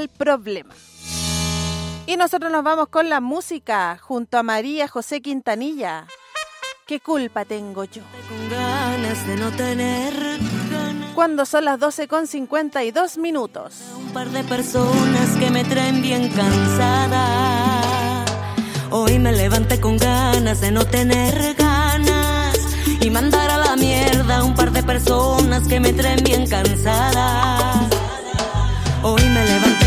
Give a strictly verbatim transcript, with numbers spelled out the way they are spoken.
al problema. Y nosotros nos vamos con la música junto a María José Quintanilla. ¿Qué culpa tengo yo? Con ganas de no tener ganas. Cuando son las doce con cincuenta y dos minutos. Un par de personas que me traen bien cansada. Hoy me levanté con ganas de no tener ganas y mandar a la mierda un par de personas que me traen bien cansada. Hoy me levanté